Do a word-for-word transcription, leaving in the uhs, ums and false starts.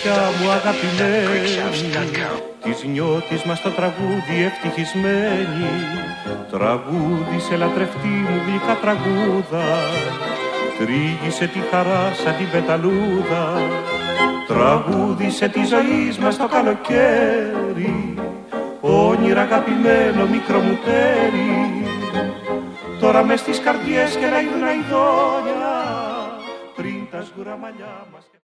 νησιά μου αγαπημένη, της νιώτης μας το τραγούδι ευτυχισμένη. Τραγούδισε λατρευτή μου γλυκά τραγούδα, τρίγησε τη χαρά σαν την πεταλούδα. Τραγούδισε τη ζωή μας το καλοκαίρι, όνειρα αγαπημένο μικρό μου τέρι. Τώρα μες στις καρδιές και να ειδούν αηδόνια πριν τα σγουρά μαλλιά μας.